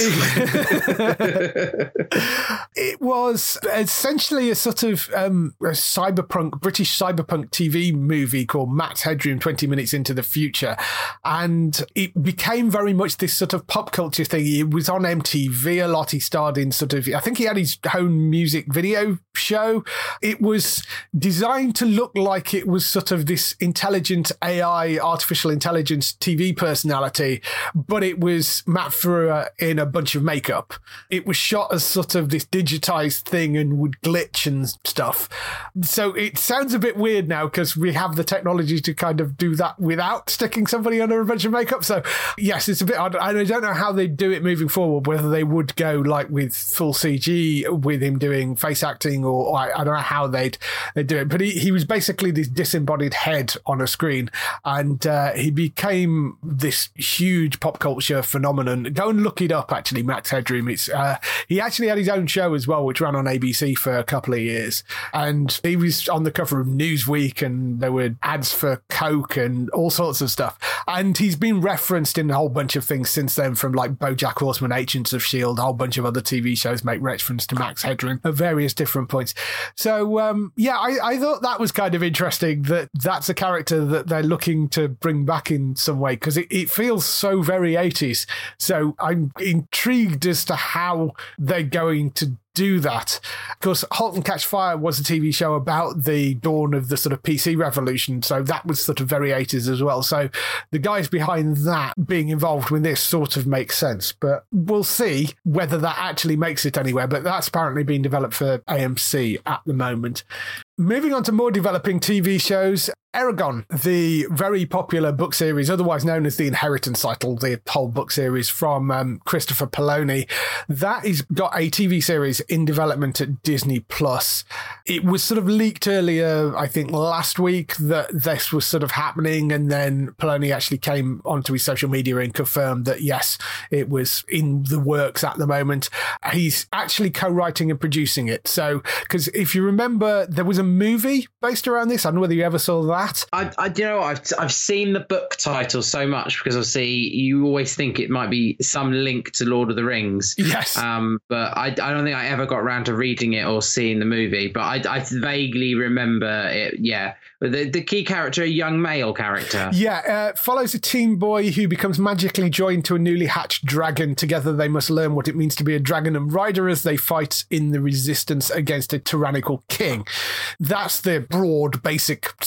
It was essentially a sort of um, a cyberpunk, British cyberpunk T V movie called Max Headroom, twenty minutes into the future. And it became very much this sort of pop culture thing. It was on M T V a lot. He starred in sort of, I think he had his own music video show. It was designed to look like it was sort of this intelligent A I, artificial intelligence T V personality, but it was Matt Frewer in a bunch of makeup. It was shot as sort of this digitized thing and would glitch and stuff. So it sounds a bit weird now because we have the technology to kind of do that without sticking somebody under a bunch of makeup. So yes, it's a bit odd. I don't know how they do it moving forward, whether they would go like with full C G with him doing face acting, or I, I don't know how they'd, they'd do it. But he, he was basically this disembodied head on a screen, and uh, he became this huge pop culture phenomenon. Go and look it up, actually, Max Headroom. It's uh, he actually had his own show as well, which ran on A B C for a couple of years, and he was on the cover of Newsweek, and there were ads for Coke and all sorts of stuff, and he's been referenced in a whole bunch of things since then, from like BoJack Horseman, Agents of S H I E L D, a whole bunch of other T V shows make reference to Max Headroom at various different points. So um, yeah, I, I thought that was kind of interesting, that that's a character that they're looking to bring back in some way, because it, it feels so very eighties. So I'm intrigued as to how they're going to do that. Of course, *Halt and Catch Fire* was a T V show about the dawn of the sort of P C revolution, so that was sort of very eighties as well. So the guys behind that being involved with this sort of makes sense, but we'll see whether that actually makes it anywhere. But that's apparently being developed for A M C at the moment. Moving on to more developing T V shows, Eragon, the very popular book series, otherwise known as the Inheritance Cycle, the whole book series from um, Christopher Poloni, that has got a T V series in development at Disney Plus. It was sort of leaked earlier, I think last week, that this was sort of happening, and then Poloni actually came onto his social media and confirmed that yes, it was in the works at the moment. He's actually co-writing and producing it. So, because if you remember, there was a movie based around this. I don't know whether you ever saw that. I, I you know, I've I've seen the book title so much, because obviously you always think it might be some link to Lord of the Rings. Yes. Um, but I, I don't think I ever got around to reading it or seeing the movie. But I, I vaguely remember it. Yeah. The, the key character, a young male character. Yeah, uh, follows a teen boy who becomes magically joined to a newly hatched dragon. Together they must learn what it means to be a dragon and rider as they fight in the resistance against a tyrannical king. That's the broad, basic setup of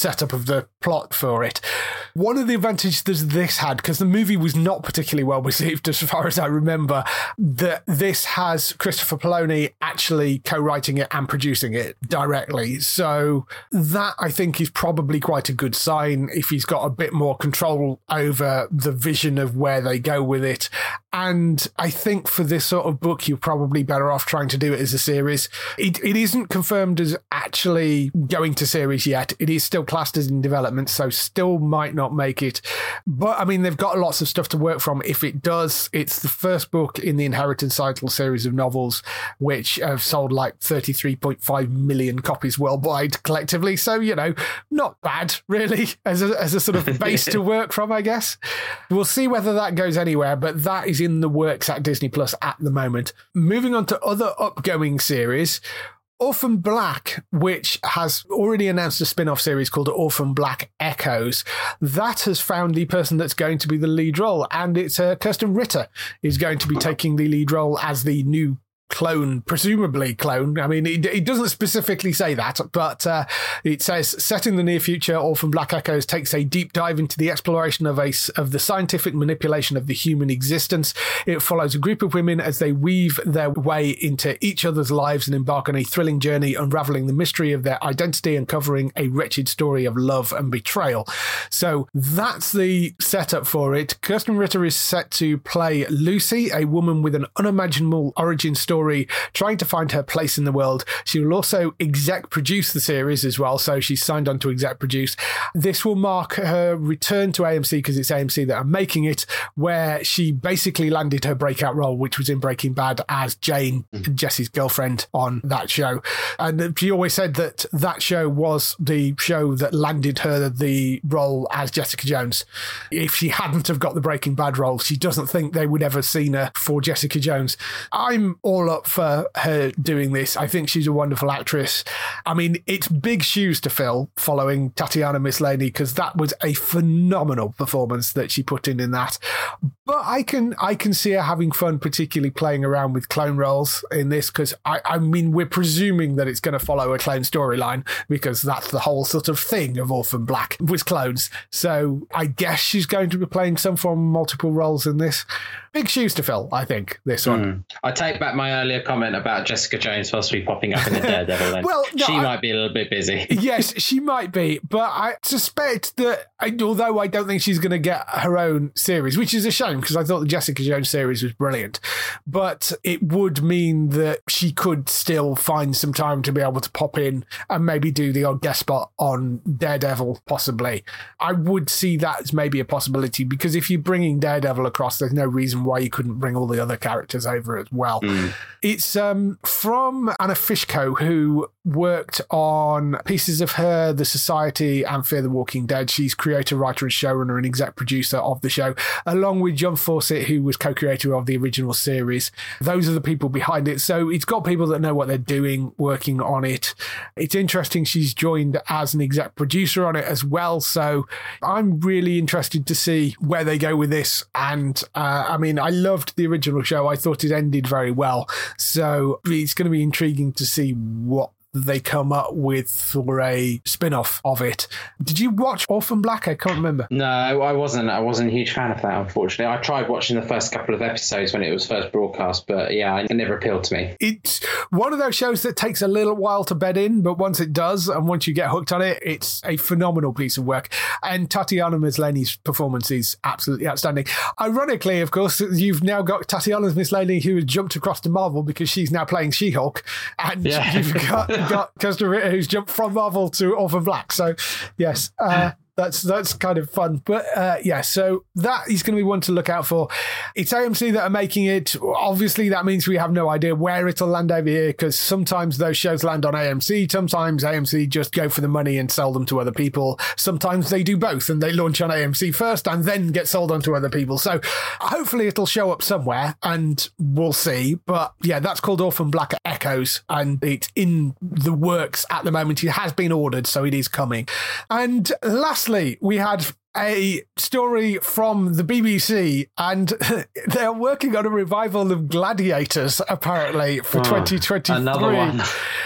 of the plot for it. One of the advantages this had, because the movie was not particularly well received as far as I remember, that this has Christopher Poloni actually co-writing it and producing it directly. So that, I think, is probably quite a good sign if he's got a bit more control over the vision of where they go with it. And I think for this sort of book, you're probably better off trying to do it as a series. It, it isn't confirmed as actually going to series yet. It is still classed as in development, so still might not make it. But, I mean, they've got lots of stuff to work from. If it does, it's the first book in the Inheritance Cycle series of novels, which have sold like thirty-three point five million copies worldwide collectively. So, you know, not bad, really, as a, as a sort of base to work from, I guess. We'll see whether that goes anywhere, but that is in the works at Disney Plus at the moment. Moving on to other upcoming series, Orphan Black, which has already announced a spin-off series called Orphan Black Echoes. That has found the person that's going to be the lead role, and it's uh, Kirsten Ritter is going to be taking the lead role as the new clone, presumably clone. I mean, it, it doesn't specifically say that, but uh, it says, set in the near future, Orphan Black Echoes takes a deep dive into the exploration of a, of the scientific manipulation of the human existence. It follows a group of women as they weave their way into each other's lives and embark on a thrilling journey, unraveling the mystery of their identity and covering a wretched story of love and betrayal. So that's the setup for it. Kirsten Ritter is set to play Lucy, a woman with an unimaginable origin story, trying to find her place in the world. She will also exec produce the series as well, so she's signed on to exec produce. This will mark her return to A M C, because it's A M C that are making it, where she basically landed her breakout role, which was in Breaking Bad as Jane, mm. Jesse's girlfriend on that show. And she always said that that show was the show that landed her the role as Jessica Jones. If she hadn't have got the Breaking Bad role, she doesn't think they would ever seen her for Jessica Jones. I'm all up for her doing this. I think she's a wonderful actress. I mean, it's big shoes to fill following Tatiana Maslany, because that was a phenomenal performance that she put in in that. But I can I can see her having fun, particularly playing around with clone roles in this, because I, I mean, we're presuming that it's going to follow a clone storyline, because that's the whole sort of thing of Orphan Black with clones. So I guess she's going to be playing some form of multiple roles in this. Big shoes to fill, I think, this one. Mm. I take back my earlier comment about Jessica Jones possibly popping up in the Daredevil then. Well, no, she I, might be a little bit busy. Yes, she might be, but I suspect that, although I don't think she's going to get her own series, which is a shame, because I thought the Jessica Jones series was brilliant, but it would mean that she could still find some time to be able to pop in and maybe do the odd guest spot on Daredevil, possibly. I would see that as maybe a possibility, because if you're bringing Daredevil across, there's no reason why you couldn't bring all the other characters over as well. Mm. It's um, from Anna Fishko, who worked on Pieces of Her, The Society, and Fear the Walking Dead. She's creator, writer, and showrunner and exec producer of the show, along with John Fawcett, who was co-creator of the original series. Those are the people behind it. So it's got people that know what they're doing working on it. It's interesting she's joined as an exec producer on it as well. So I'm really interested to see where they go with this. And uh, I mean, I loved the original show. I thought it ended very well. So it's going to be intriguing to see what they come up with for a spin-off of it. Did you watch Orphan Black? I can't remember. No, I wasn't. I wasn't a huge fan of that, unfortunately. I tried watching the first couple of episodes when it was first broadcast, but yeah, it never appealed to me. It's one of those shows that takes a little while to bed in, but once it does, and once you get hooked on it, it's a phenomenal piece of work. And Tatiana Maslany's performance is absolutely outstanding. Ironically, of course, you've now got Tatiana Maslany, who has jumped across to Marvel because she's now playing She-Hulk, and yeah. you've got got Kirsten Ritter, who's jumped from Marvel to Orphan Black. So, yes, uh, that's that's kind of fun. But, uh, yeah, so that is going to be one to look out for. It's A M C that are making it. Obviously, that means we have no idea where it'll land over here, because sometimes those shows land on A M C. Sometimes A M C just go for the money and sell them to other people. Sometimes they do both, and they launch on A M C first and then get sold on to other people. So hopefully it'll show up somewhere, and we'll see. But yeah, that's called Orphan Black Echoes, and it's in the works at the moment. It has been ordered, so it is coming. And lastly, we had a story from the B B C, and they're working on a revival of Gladiators, apparently, for oh, twenty twenty-three. Another one.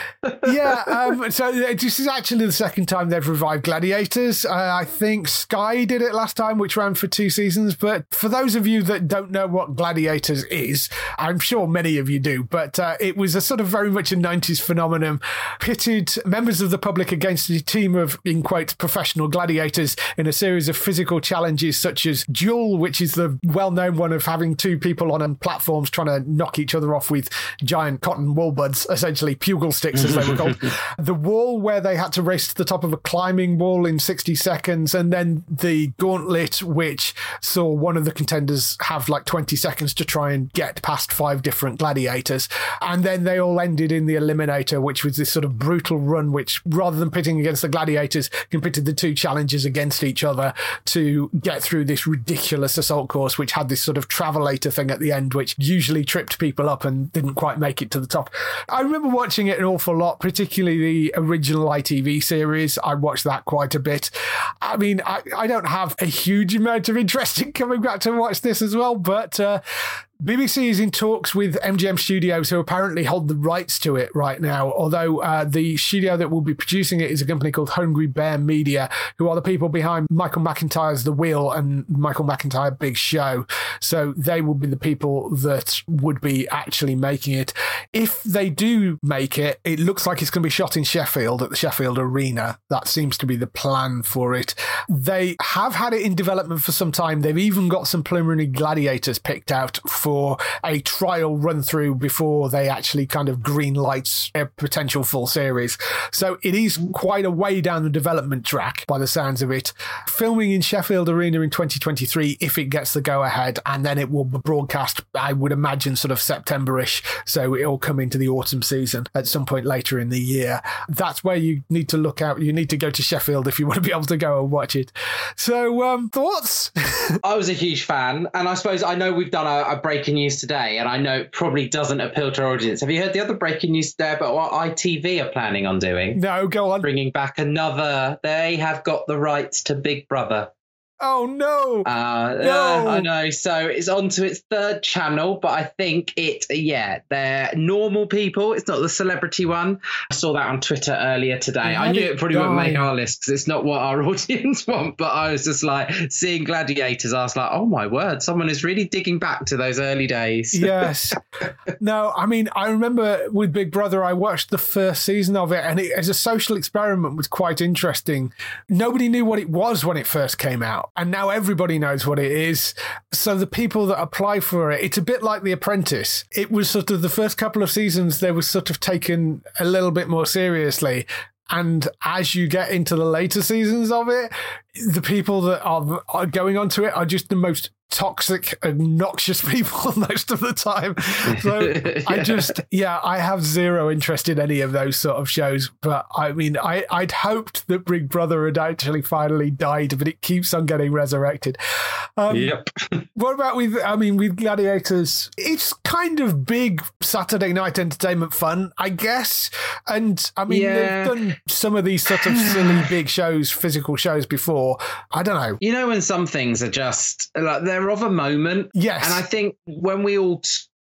yeah, um, so this is actually the second time they've revived Gladiators. Uh, I think Sky did it last time, which ran for two seasons. But for those of you that don't know what Gladiators is, I'm sure many of you do, but uh, it was a sort of very much a nineties phenomenon, pitted members of the public against a team of, in quotes, professional gladiators in a series of physical challenges such as Duel, which is the well-known one of having two people on platforms trying to knock each other off with giant cotton wool buds, essentially pugil sticks as they were called. The Wall, where they had to race to the top of a climbing wall in sixty seconds, and then the Gauntlet, which saw one of the contenders have like twenty seconds to try and get past five different gladiators. And then they all ended in the Eliminator, which was this sort of brutal run, which rather than pitting against the gladiators, competed the two challengers against each other to get through this ridiculous assault course, which had this sort of travelator thing at the end, which usually tripped people up and didn't quite make it to the top. I remember watching it an awful lot, particularly the original I T V series. I watched that quite a bit. I mean, I, I don't have a huge amount of interest in coming back to watch this as well, but uh, B B C is in talks with M G M Studios, who apparently hold the rights to it right now, although uh, the studio that will be producing it is a company called Hungry Bear Media, who are the people behind Michael McIntyre's The Wheel and Michael McIntyre Big Show. So they will be the people that would be actually making it. If they do make it, it looks like it's going to be shot in Sheffield at the Sheffield Arena. That seems to be the plan for it. They have had it in development for some time. They've even got some preliminary gladiators picked out for for a trial run through before they actually kind of green lights a potential full series. So it is quite a way down the development track by the sounds of it. Filming in Sheffield Arena in twenty twenty-three if it gets the go ahead, and then it will be broadcast, I would imagine, sort of September-ish. So it'll come into the autumn season at some point later in the year. That's where you need to look out. You need to go to Sheffield if you want to be able to go and watch it. So um, thoughts? I was a huge fan, and I suppose I know we've done a, a break breaking news today, and I know it probably doesn't appeal to our audience. Have you heard the other breaking news today about what I T V are planning on doing? No, go on. Bringing back another. They have got the rights to Big Brother. Oh, no. Uh, no. Uh, I know. So it's on to its third channel, but I think it, yeah, they're normal people. It's not the celebrity one. I saw that on Twitter earlier today. I knew it probably wouldn't make our list because it's not what our audience want, but I was just like, seeing Gladiators, I was like, oh my word, someone is really digging back to those early days. Yes. No, I mean, I remember with Big Brother, I watched the first season of it, and it, as a social experiment, was quite interesting. Nobody knew what it was when it first came out. And now everybody knows what it is. So the people that apply for it, it's a bit like The Apprentice. It was sort of the first couple of seasons, they were sort of taken a little bit more seriously. And as you get into the later seasons of it, the people that are, are going onto it are just the most toxic, obnoxious people most of the time. So yeah. I just, yeah, I have zero interest in any of those sort of shows. But I mean, I, I'd hoped that Big Brother had actually finally died, but it keeps on getting resurrected. Um, yep. What about with, I mean, with Gladiators? It's kind of big Saturday night entertainment fun, I guess. And I mean, yeah. they've done some of these sort of silly big shows, physical shows before. I don't know. You know, when some things are just like they're of a moment. Yes. And I think when we all,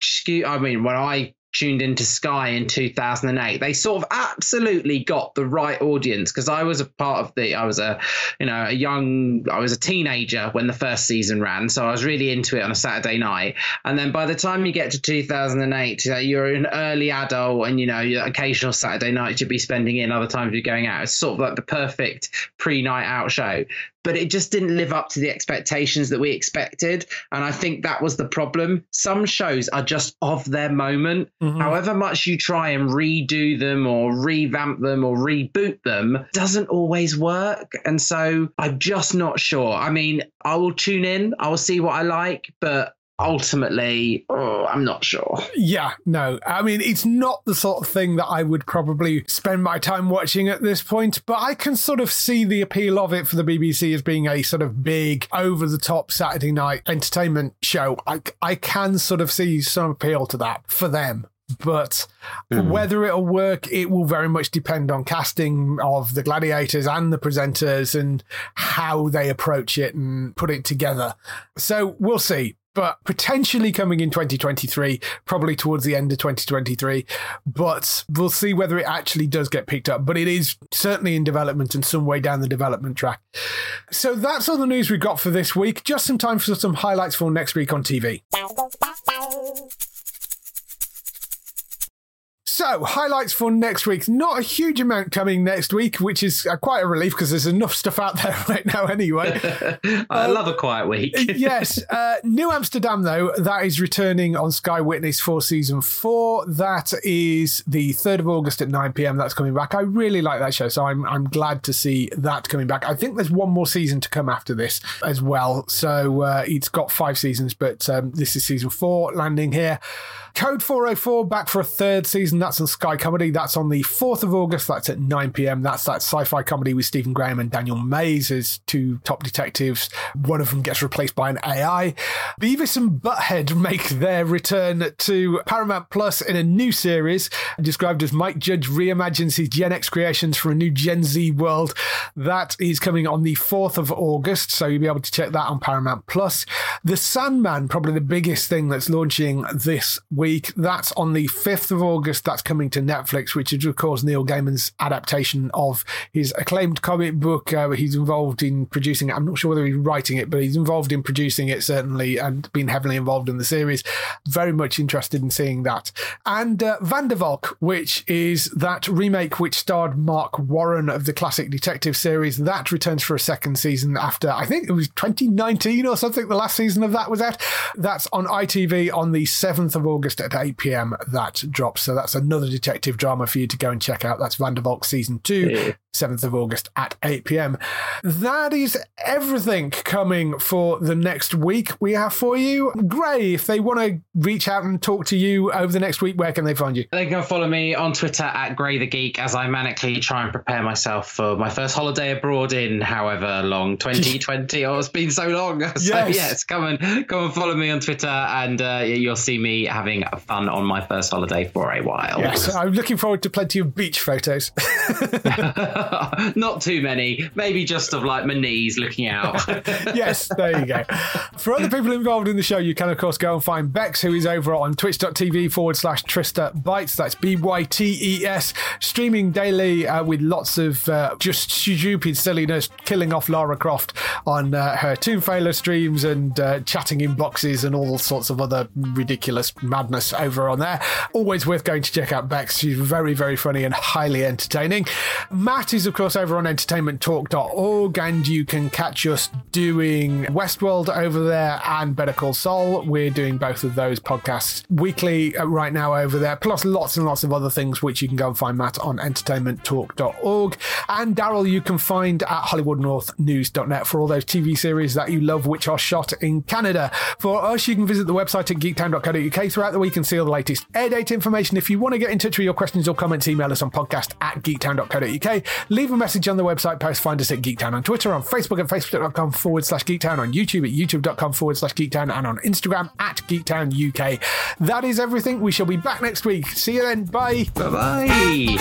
I mean, when I tuned into Sky in two thousand eight, they sort of absolutely got the right audience, because I was a part of the, I was a, you know, a young, I was a teenager when the first season ran. So I was really into it on a Saturday night. And then by the time you get to two thousand eight, you're an early adult, and, you know, your occasional Saturday night you'd be spending in, other times you're going out. It's sort of like the perfect pre-night out show. But it just didn't live up to the expectations that we expected. And I think that was the problem. Some shows are just of their moment. Mm-hmm. However much you try and redo them or revamp them or reboot them, doesn't always work. And so I'm just not sure. I mean, I will tune in. I will see what I like. But ultimately, oh, I'm not sure. Yeah, no. I mean, it's not the sort of thing that I would probably spend my time watching at this point, but I can sort of see the appeal of it for the B B C as being a sort of big, over-the-top Saturday night entertainment show. I, I can sort of see some appeal to that for them. But mm. whether it'll work, it will very much depend on casting of the gladiators and the presenters and how they approach it and put it together. So we'll see. but potentially coming in twenty twenty-three, probably towards the end of twenty twenty-three. But we'll see whether it actually does get picked up. But it is certainly in development and some way down the development track. So that's all the news we've got for this week. Just some time for some highlights for next week on T V. So, highlights for next week. Not a huge amount coming next week, which is uh, quite a relief because there's enough stuff out there right now anyway. I um, love a quiet week. Yes. Uh, New Amsterdam, though, that is returning on Sky Witness for season four. That is the third of August at nine p.m. That's coming back. I really like that show, so I'm I'm glad to see that coming back. I think there's one more season to come after this as well. So, uh, it's got five seasons, but um, this is season four landing here. Code four oh four back for a third season. That's on Sky Comedy. That's on the fourth of August. That's at nine p.m. That's that sci-fi comedy with Stephen Graham and Daniel Mays as two top detectives. One of them gets replaced by an A I. Beavis and Butthead make their return to Paramount Plus in a new series described as Mike Judge reimagines his Gen X creations for a new Gen Z world. That is coming on the fourth of August, so you'll be able to check that on Paramount Plus. The Sandman, probably the biggest thing that's launching this week. That's on the fifth of August. That's coming to Netflix, which is, of course, Neil Gaiman's adaptation of his acclaimed comic book. Uh, he's involved in producing it. I'm not sure whether he's writing it, but he's involved in producing it, certainly, and been heavily involved in the series. Very much interested in seeing that. And uh, Van der Valk, which is that remake which starred Mark Warren of the classic detective series. That returns for a second season after, I think it was twenty nineteen or something, the last season of that was out. That's on I T V on the seventh of August at eight p.m. That drops. So that's another detective drama for you to go and check out. That's Van der Valk season two, yeah. seventh of August at eight p.m. That is everything coming for the next week we have for you. Gray, if they want to reach out and talk to you over the next week, where can they find you? They can follow me on Twitter at Gray the Geek as I manically try and prepare myself for my first holiday abroad in however long, twenty twenty. Oh, it's been so long. So yes, yes come and come and follow me on Twitter, and uh, you'll see me having fun on my first holiday for a while. Yes, I'm looking forward to plenty of beach photos. Not too many, maybe just of like my knees looking out. Yes, there you go. For other people involved in the show, you can of course go and find Bex, who is over on twitch.tv forward slash Trista Bytes. That's B Y T E S, streaming daily uh, with lots of uh, just stupid silliness, killing off Lara Croft on uh, her Tomb Failure streams and uh, chatting in boxes and all sorts of other ridiculous madness over on there. Always worth going to check out Bex. She's very, very funny and highly entertaining. Matt is, of course, over on entertainment talk dot org, and you can catch us doing Westworld over there and Better Call Saul. We're doing both of those podcasts weekly right now over there, plus lots and lots of other things, which you can go and find Matt on entertainment talk dot org. And Daryl, you can find at hollywood north news dot net for all those T V series that you love, which are shot in Canada. For us, you can visit the website at geektown dot co dot uk throughout the week and see all the latest air date information. If you want to get in touch with your questions or comments, email us on podcast at geektown dot co dot uk. Leave a message on the website post. Find us at Geektown on Twitter, on Facebook at facebook.com forward slash Geektown, on YouTube at youtube.com forward slash Geektown, and on Instagram at Geektown U K. That is everything. We shall be back next week. See you then. Bye. Bye-bye.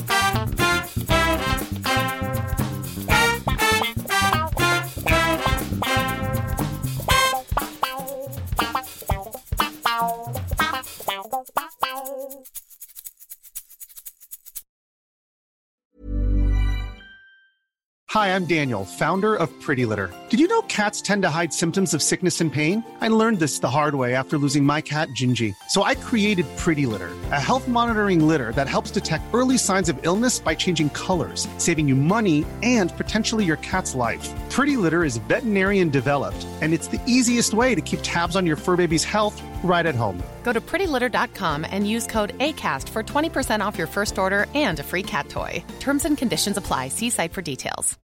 Hi, I'm Daniel, founder of Pretty Litter. Did you know cats tend to hide symptoms of sickness and pain? I learned this the hard way after losing my cat, Gingy. So I created Pretty Litter, a health monitoring litter that helps detect early signs of illness by changing colors, saving you money and potentially your cat's life. Pretty Litter is veterinarian developed, and it's the easiest way to keep tabs on your fur baby's health right at home. Go to pretty litter dot com and use code ACAST for twenty percent off your first order and a free cat toy. Terms and conditions apply. See site for details.